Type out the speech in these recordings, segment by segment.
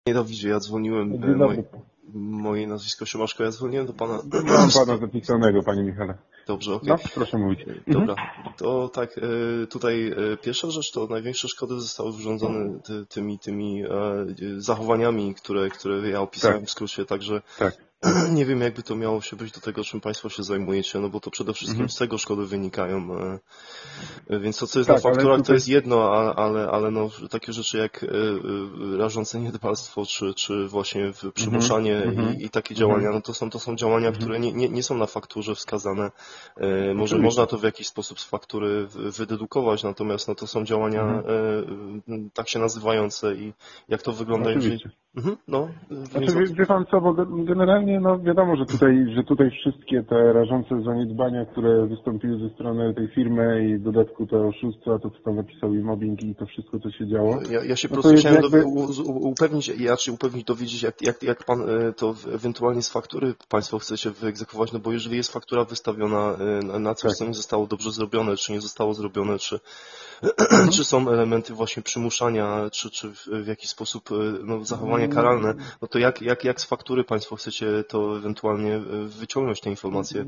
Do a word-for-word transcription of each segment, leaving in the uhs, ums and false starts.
Nienawidzie, ja dzwoniłem, Dzień moje, dobry. moje nazwisko Siemaszko, ja dzwoniłem do pana. Mam pana zapisanego, panie Michale. Dobrze, okej. No, proszę mówić. Dobra, to tak, tutaj pierwsza rzecz to największe szkody zostały wyrządzone ty, tymi, tymi zachowaniami, które, które ja opisałem tak. w skrócie, także tak. nie wiem, jakby to miało się być do tego, czym państwo się zajmujecie, no bo to przede wszystkim mhm. z tego szkody wynikają. Więc to, co jest tak, na fakturach, tutaj... to jest jedno, ale, ale no, takie rzeczy jak rażące niedbalstwo, czy, czy właśnie przymuszanie mhm. i, i takie działania, no to są, to są działania, mhm. które nie, nie, nie są na fakturze wskazane. Może można to w jakiś sposób z faktury wydedukować, natomiast no, to są działania mhm. tak się nazywające i jak to wygląda. Oczywiście. Mhm, no, znaczy, wie, wie pan co, bo generalnie no wiadomo, że tutaj, że tutaj wszystkie te rażące zaniedbania, które wystąpiły ze strony tej firmy i w dodatku te oszustwa, to co tam napisał i mobbing i to wszystko, co się działo. Ja, ja się no po prostu chciałem jakby... do, u, upewnić, ja czy upewnić, dowiedzieć, jak, jak, jak pan to ewentualnie z faktury państwo chcecie wyegzekwować, no bo jeżeli jest faktura wystawiona na coś, tak. co nie zostało dobrze zrobione, czy nie zostało zrobione, czy, czy są elementy właśnie przymuszania, czy, czy w jakiś sposób no, zachowania karalne, no to jak, jak, jak z faktury państwo chcecie to ewentualnie wyciągnąć te informacje?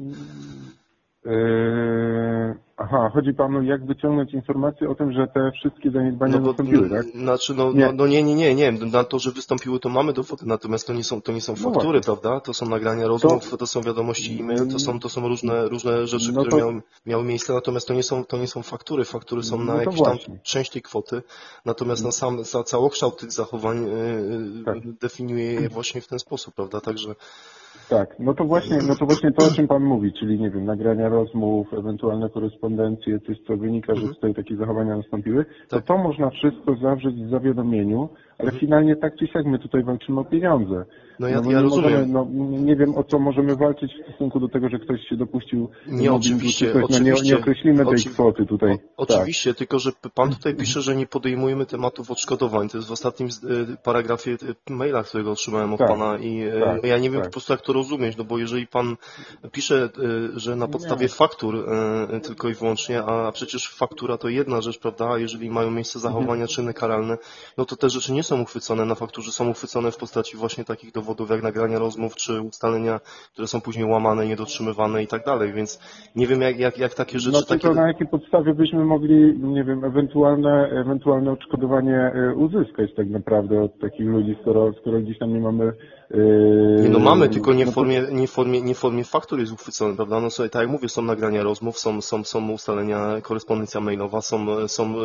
Yy, aha, chodzi panu, jak wyciągnąć informację o tym, że te wszystkie zaniedbania no, wystąpiły, tak? Znaczy, no nie. No, no nie, nie, nie, nie. Na to, że wystąpiły, to mamy dowody, natomiast to nie są, to nie są faktury, no prawda? To są nagrania rozmów, to, to są wiadomości e-mail, to są, to są różne, różne rzeczy, no to... które miały, miały miejsce, natomiast to nie są, to nie są faktury. Faktury są na no jakąś tam część tej kwoty, natomiast na sam, za całokształt tych zachowań yy, tak. definiuje je właśnie w ten sposób, prawda? Także tak, no to właśnie, no to właśnie to, o czym pan mówi, czyli nie wiem, nagrania rozmów, ewentualne korespondencje, coś co wynika, że tutaj takie zachowania nastąpiły, to tak. to można wszystko zawrzeć w zawiadomieniu, ale mhm. finalnie tak czy siak my tutaj walczymy o pieniądze. No ja, no, ja rozumiem. Możemy, no, nie wiem, o co możemy walczyć w stosunku do tego, że ktoś się dopuścił nie, oczywiście, coś, oczywiście, no nie, nie określimy tej oczy, kwoty tutaj. O, oczywiście, tak. tylko że pan tutaj pisze, że nie podejmujemy tematów odszkodowań. To jest w ostatnim paragrafie maila, którego otrzymałem od tak. pana i tak. ja nie wiem tak. po prostu jak to rozumieć, no bo jeżeli pan pisze, że na podstawie nie. faktur tylko i wyłącznie, a przecież faktura to jedna rzecz, prawda, a jeżeli mają miejsce zachowania mhm. czyny karalne, no to te rzeczy nie są uchwycone na fakturze, są uchwycone w postaci właśnie takich dowodów jak nagrania rozmów, czy ustalenia, które są później łamane, niedotrzymywane i tak dalej, więc nie wiem jak, jak, jak takie rzeczy... No tylko takie... na jakiej podstawie byśmy mogli, nie wiem, ewentualne, ewentualne odszkodowanie uzyskać tak naprawdę od takich ludzi, skoro, skoro gdzieś tam nie mamy... Nie, no mamy, tylko nie w formie, nie w formie, nie w formie faktur jest uchwycone, prawda? No sobie, tak jak mówię, są nagrania rozmów, są, są, są ustalenia, korespondencja mailowa, są, są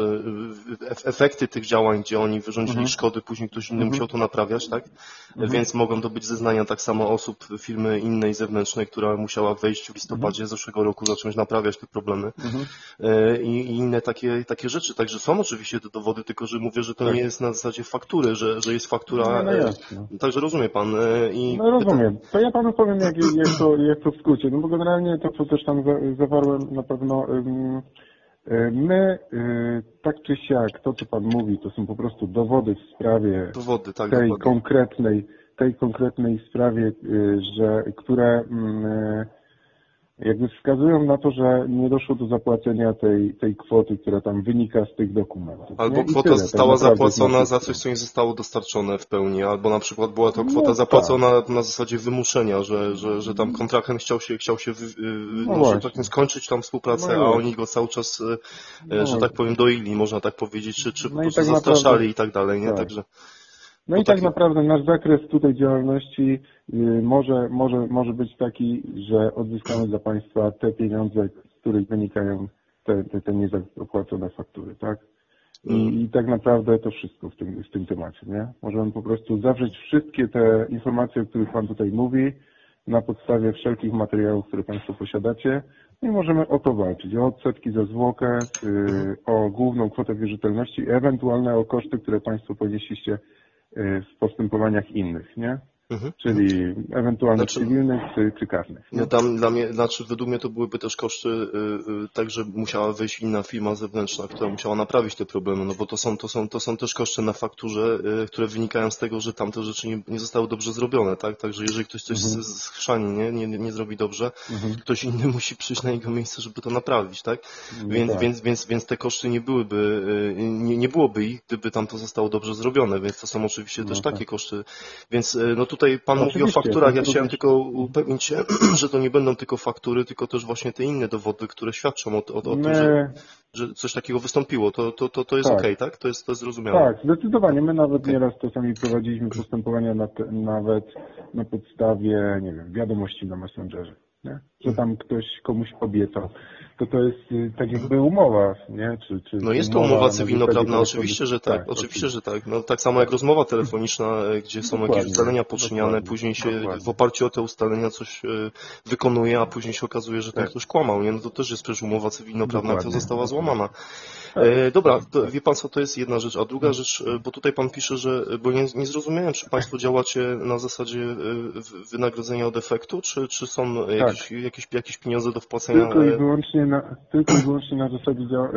efekty tych działań, gdzie oni wyrządzili mhm. szkody, później ktoś inny mhm. musiał to naprawiać, tak? Mhm. Więc mogą to być zeznania tak samo osób, firmy innej, zewnętrznej, która musiała wejść w listopadzie mhm. zeszłego roku, zacząć naprawiać te problemy mhm. I, i inne takie, takie rzeczy. Także są oczywiście te dowody, tylko że mówię, że to tak. nie jest na zasadzie faktury, że, że jest faktura. No, no także rozumie pan. I no rozumiem. To ja panu powiem, jak, jak, to, jak to w skrócie. No bo generalnie to, co też tam zawarłem, na pewno my, tak czy siak, to co pan mówi, to są po prostu dowody w sprawie dowody, tak, tej dokładnie. konkretnej, tej konkretnej sprawie, że, które jakby wskazują na to, że nie doszło do zapłacenia tej, tej kwoty, która tam wynika z tych dokumentów. Albo kwota tyle, została tak zapłacona za coś, co nie zostało dostarczone w pełni, albo na przykład była to kwota no, zapłacona tak. na zasadzie wymuszenia, że, że, że tam kontrahent chciał się, chciał się wy, no no, że tak skończyć tam współpracę, no a oni go cały czas, no. że tak powiem, doili, można tak powiedzieć, czy, czy po no prostu tak zastraszali naprawdę, i tak dalej, nie? Tak. Także... No i tak taki... naprawdę nasz zakres tutaj działalności yy, może, może, może być taki, że odzyskamy dla Państwa te pieniądze, z których wynikają te, te, te niezapłacone faktury, tak? I, mm. I tak naprawdę to wszystko w tym, w tym temacie, nie? Możemy po prostu zawrzeć wszystkie te informacje, o których Pan tutaj mówi, na podstawie wszelkich materiałów, które Państwo posiadacie i możemy o to walczyć, o odsetki za zwłokę, yy, o główną kwotę wierzytelności, ewentualne o koszty, które Państwo ponieśliście w postępowaniach innych, nie? Mhm. czyli ewentualnie Znaczy- cywilnych czy, czy karnych. No tam dla mnie, znaczy według mnie to byłyby też koszty, y, y, tak, że musiała wejść inna firma zewnętrzna, która musiała naprawić te problemy, no bo to są, to są, to są też koszty na fakturze, y, które wynikają z tego, że tamte rzeczy nie, nie zostały dobrze zrobione, tak? Także jeżeli ktoś coś Mhm. z- schrzani, nie, nie, nie zrobi dobrze, Mhm. ktoś inny musi przyjść na jego miejsce, żeby to naprawić, tak? No Więc, tak. więc, więc, więc te koszty nie byłyby, y, nie, nie byłoby ich, gdyby tam to zostało dobrze zrobione, więc to są oczywiście No też tak. takie koszty. Więc y, no tutaj Pan No mówi o oczywiście, fakturach, to ja jest chciałem również- tylko upewnić się, że to nie będą tylko faktury, tylko też właśnie te inne dowody, które świadczą o, o, o tym, że, My, że coś takiego wystąpiło. To, to, to, to jest Tak. okej, tak? To jest, to jest zrozumiałe. tak, zdecydowanie. My nawet Okej. nieraz czasami prowadziliśmy postępowania na te, nawet na podstawie, nie wiem, wiadomości na Messengerze, nie? Że tam ktoś komuś obiecał. To to jest y, tak jakby umowa, nie? Czy, czy, No czy jest to umowa na cywilnoprawna, zasadzie oczywiście, że tak, tak, oczywiście, że tak. No tak samo jak rozmowa telefoniczna, e, gdzie są Dokładnie, jakieś ustalenia poczyniane, dokładnie, później się dokładnie. w oparciu o te ustalenia coś e, wykonuje, a później się okazuje, że ten Tak. ktoś kłamał, nie? No to też jest przecież umowa cywilnoprawna, która Dokładnie, została dokładnie. złamana. Tak. E, dobra, to, wie Pan co, to jest jedna rzecz, a druga rzecz, e, bo tutaj Pan pisze, że, bo nie, nie zrozumiałem, czy Państwo działacie na zasadzie e, w- wynagrodzenia od efektu, czy, czy są jakieś, jakieś, jakieś pieniądze do wpłacenia? Tylko i e, wyłącznie na, tylko i wyłącznie na zasadzie dzia-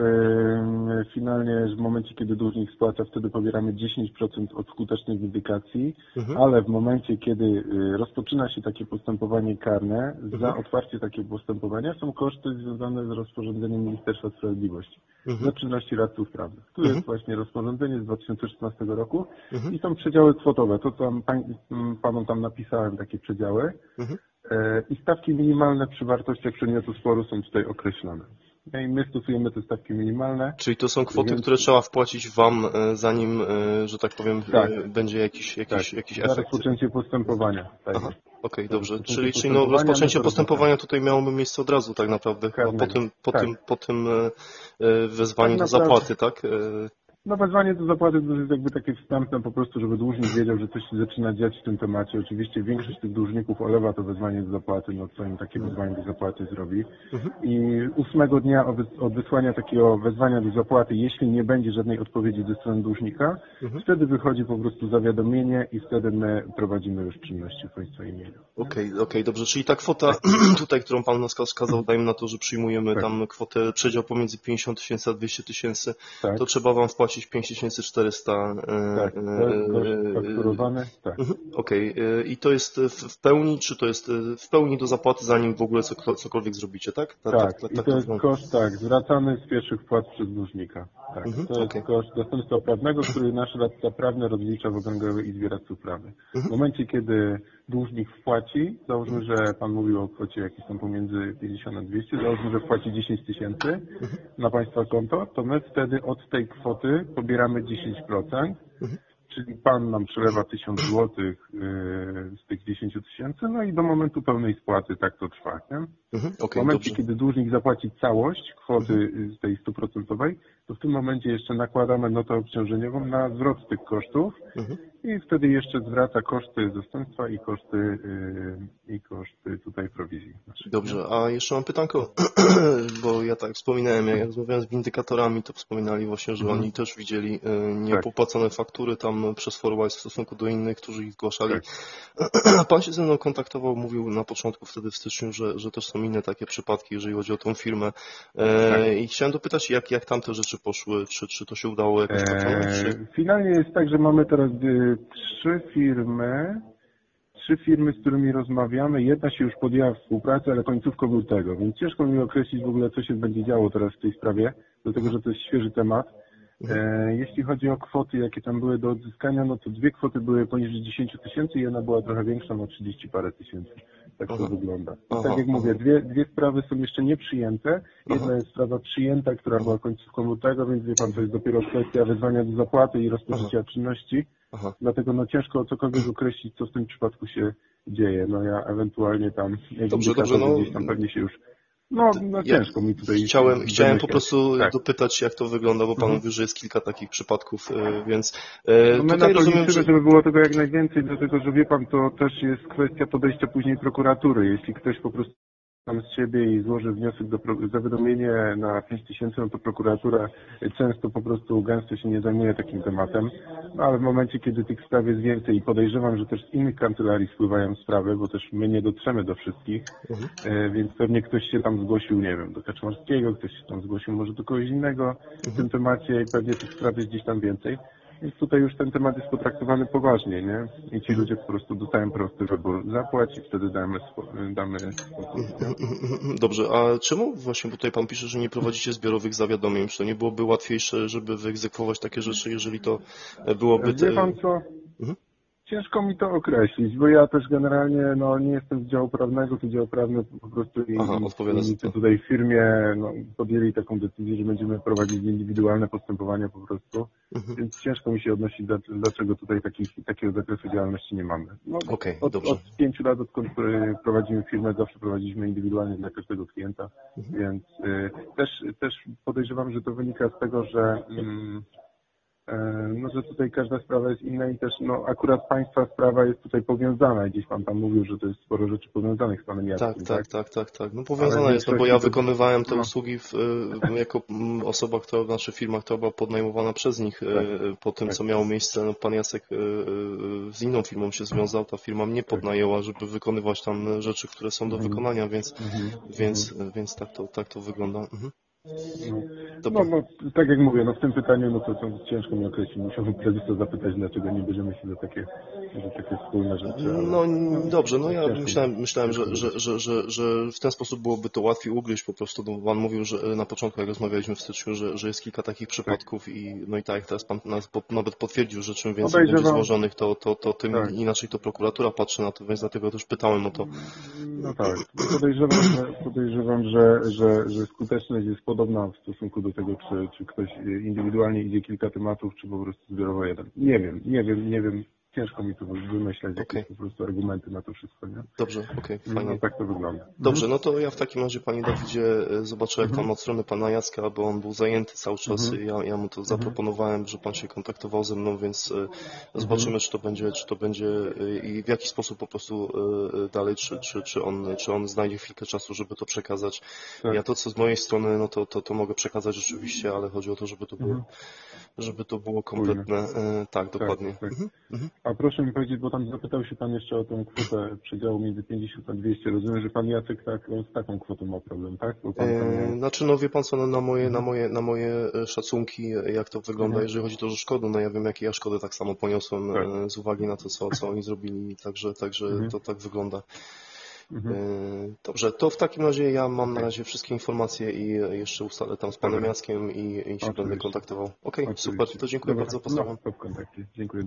e, finalnie w momencie, kiedy dłużnik spłaca, wtedy pobieramy dziesięć procent od skutecznej windykacji, Mhm. ale w momencie, kiedy e, rozpoczyna się takie postępowanie karne, za Mhm. otwarcie takiego postępowania są koszty związane z rozporządzeniem Ministerstwa Sprawiedliwości Mhm. dla czynności radców prawnych. Tu Mhm. jest właśnie rozporządzenie z dwa tysiące szesnastego roku Mhm. i są przedziały kwotowe. To, co tam pań, panom tam napisałem, takie przedziały. Mhm. E, I stawki minimalne przy wartościach przedmiotu sporu są tutaj określone. No i my stosujemy te stawki minimalne. Czyli to są kwoty, Więc- które trzeba wpłacić Wam, e, zanim, e, że tak powiem, e, Tak. będzie jakiś, jakiś, Tak, jakiś za efekt. rozpoczęcie postępowania. Tak. Aha, okej, Za dobrze. rozpoczęcie Czyli, czyli no, postępowania, rozpoczęcie my to postępowania tutaj miałoby miejsce od razu tak naprawdę, chyba po Karnego. tym, po Tak. tym, po tym e, e, wezwaniu Tak do naprawdę. zapłaty, tak? E, No wezwanie do zapłaty to jest jakby takie wstępne po prostu, żeby dłużnik wiedział, że coś się zaczyna dziać w tym temacie. Oczywiście większość tych dłużników olewa to wezwanie do zapłaty, no co im takie wezwanie do zapłaty zrobi. Mhm. I ósmego dnia od wys- od wysłania takiego wezwania do zapłaty, jeśli nie będzie żadnej odpowiedzi ze strony dłużnika, Mhm. wtedy wychodzi po prostu zawiadomienie i wtedy my prowadzimy już czynności w Państwa imieniu. Okej, okej, dobrze. Czyli ta kwota tutaj, którą Pan nas wskazał, dajmy na to, że przyjmujemy Tak. tam kwotę, przedział pomiędzy pięćdziesiąt tysięcy a dwieście tysięcy, Tak, to trzeba Wam wpłacić pięć tysięcy czterysta. e, tak, e, to jest koszt e, fakturowany, tak. Mhm, okej. e, I to jest w w pełni, czy to jest e, w pełni do zapłaty, zanim w ogóle co- cokolwiek zrobicie, tak? Tak, i to jest wygląda. koszt, tak, zwracany z pierwszych wpłat przez dłużnika. Tak, Mhm, to jest okej. koszt zastępstwa prawnego, który nasz radca prawny rozlicza w Okręgowej Izbie Radców Prawnych. Mhm. W momencie, kiedy dłużnik wpłaci, załóżmy, że Pan mówił o kwocie jakieś tam pomiędzy pięćdziesiąt a dwieście, załóżmy, że wpłaci dziesięć tysięcy na Państwa konto, to my wtedy od tej kwoty pobieramy dziesięć procent, Mhm. czyli Pan nam przelewa tysiąc złotych yy, z tych dziesięciu tysięcy, no i do momentu pełnej spłaty tak to trwa, nie? Mhm, W okej, momencie, dobrze. kiedy dłużnik zapłaci całość kwoty z tej stuprocentowej, to w tym momencie jeszcze nakładamy notę obciążeniową na zwrot tych kosztów Mhm. i wtedy jeszcze zwraca koszty zastępstwa i koszty, yy, i koszty tutaj prowizji. Znaczy, Dobrze, a jeszcze mam pytanko, bo ja tak wspominałem, jak rozmawiałem z windykatorami, to wspominali właśnie, że Mhm. oni też widzieli e, niepopłacone faktury tam przez Forwise w stosunku do innych, którzy ich zgłaszali. Tak. Pan się ze mną kontaktował, mówił na początku wtedy w styczniu, że, że też są inne takie przypadki, jeżeli chodzi o tą firmę. E, Tak. I chciałem dopytać, jak, jak tam te rzeczy poszły, czy, czy to się udało jakoś pokonać, czy... Eee, finalnie jest tak, że mamy teraz y, trzy firmy, trzy firmy, z którymi rozmawiamy. Jedna się już podjęła współpracę, ale końcówką lutego, więc ciężko mi określić w ogóle, co się będzie działo teraz w tej sprawie, dlatego że to jest świeży temat. E, jeśli chodzi o kwoty, jakie tam były do odzyskania, no to dwie kwoty były poniżej dziesięć tysięcy i jedna była trochę większa, no trzydzieści parę tysięcy. Tak to Aha. wygląda. I Aha, tak jak aha. mówię, dwie, dwie sprawy są jeszcze nieprzyjęte. Jedna Aha. jest sprawa przyjęta, która była końcówką lutego, więc wie Pan, to jest dopiero kwestia wezwania do zapłaty i rozpoczęcia czynności. Aha. Dlatego no ciężko cokolwiek określić, co w tym przypadku się dzieje. No ja ewentualnie tam, jak Dobrze, indykatorzy dobrze, no- gdzieś tam pewnie się już... No, no Ja ciężko mi tutaj... Chciałem, chciałem po wymyślać. prostu Tak. dopytać, jak to wygląda, bo Pan Mhm. mówi, że jest kilka takich przypadków, e, więc e, No my na tutaj to rozumiem, liczymy, że... żeby było tego jak najwięcej, dlatego że wie Pan, to też jest kwestia podejścia później prokuratury. Jeśli ktoś po prostu tam z siebie i złoży wniosek do pro... zawiadomienie na pięć tysięcy, no to prokuratura często po prostu gęsto się nie zajmuje takim tematem, no ale w momencie, kiedy tych spraw jest więcej i podejrzewam, że też z innych kancelarii spływają sprawy, bo też my nie dotrzemy do wszystkich, mhm. e, więc pewnie ktoś się tam zgłosił, nie wiem, do Kaczmarskiego, ktoś się tam zgłosił może do kogoś innego mhm. w tym temacie i pewnie tych spraw jest gdzieś tam więcej. Więc tutaj już ten temat jest potraktowany poważnie, nie? I ci ludzie po prostu dostają prosty wybór. Zapłać i wtedy damy, damy spokój. Dobrze, a czemu właśnie, bo tutaj Pan pisze, że nie prowadzicie zbiorowych zawiadomień? Czy to nie byłoby łatwiejsze, żeby wyegzekwować takie rzeczy, jeżeli to byłoby... Wie Pan co? Mhm. Ciężko mi to określić, bo ja też generalnie no, nie jestem z działu prawnego, to dział prawny po prostu i, Aha, i tutaj w firmie no, podjęli taką decyzję, że będziemy prowadzić indywidualne postępowania po prostu, mhm. więc ciężko mi się odnosić, dlaczego tutaj takich, takiego zakresu działalności nie mamy. No, okay, od, dobrze. od pięciu lat, odkąd prowadzimy firmę, zawsze prowadziliśmy indywidualnie dla każdego klienta, mhm. więc y, też, też podejrzewam, że to wynika z tego, że mm, no, że tutaj każda sprawa jest inna i też no, akurat Państwa sprawa jest tutaj powiązana. Gdzieś Pan tam mówił, że to jest sporo rzeczy powiązanych z Panem Jackiem. Tak, tak, tak, tak, tak. No powiązana jest, no bo ja wykonywałem te usługi w, jako osoba, która, nasza firma, która była podnajmowana przez nich tak. po tym, tak. co miało miejsce. No, Pan Jacek z inną firmą się związał, ta firma mnie podnajęła, żeby wykonywać tam rzeczy, które są do mhm. wykonania, więc, mhm. więc, mhm. więc tak, to, tak to wygląda. Mhm. No, no, no, tak jak mówię, no w tym pytaniu, no to, to ciężko mi określić. Musiałbym prezesa zapytać, dlaczego nie bierzemy się za takie, za takie wspólne rzeczy. Ale, no, no dobrze, no ja myślałem, myślałem że, że, że, że, że w ten sposób byłoby to łatwiej ugryźć po prostu. No, Pan mówił, że na początku, jak rozmawialiśmy w styczniu, że, że jest kilka takich przypadków tak. i no i tak jak teraz Pan nas nawet potwierdził, że czym więcej będzie złożonych, to, to, to tym tak. inaczej to prokuratura patrzy na to, więc dlatego też pytałem o to. No tak, podejrzewam, że, podejrzewam, że, że, że skuteczność jest podobna w stosunku do tego, czy, czy ktoś indywidualnie idzie kilka tematów, czy po prostu zbiorowo jeden. Nie wiem, nie wiem, nie wiem. Ciężko mi tu wymyślać okay. jakieś po prostu argumenty na to wszystko, nie? Dobrze, okej, okay, fajnie. No, tak to wygląda. Dobrze, no to ja w takim razie, Panie Dawidzie, zobaczę jak tam od strony Pana Jacka, bo on był zajęty cały czas i ja, ja mu to zaproponowałem, że Pan się kontaktował ze mną, więc zobaczymy, czy to będzie, czy to będzie i w jaki sposób po prostu dalej, czy, czy, czy, on, czy on znajdzie chwilkę czasu, żeby to przekazać. Tak. Ja to, co z mojej strony, no to, to, to mogę przekazać rzeczywiście, ale chodzi o to, żeby to było, mhm. żeby to było kompletne. Tak, dokładnie. Tak, tak. Mhm. A proszę mi powiedzieć, bo tam zapytał się Pan jeszcze o tę kwotę przedziału między pięćdziesiąt a dwieście. Rozumiem, że Pan Jacek tak, z taką kwotą ma problem, tak? Bo pan tam... eee, znaczy, no wie Pan co, no, na, moje, na, moje, na moje szacunki, jak to wygląda, mhm. jeżeli chodzi o szkodę, no ja wiem, jakie ja szkody tak samo poniosłem tak. z uwagi na to, co, co oni zrobili, także, także mhm. to tak wygląda. Mhm. Dobrze, to w takim razie ja mam na razie wszystkie informacje i jeszcze ustalę tam z Panem Jackiem i, i się będę kontaktował. Okej, okay, super, to dziękuję Dobra. bardzo, pozdrawiam. No, w kontakcie. Dziękuję.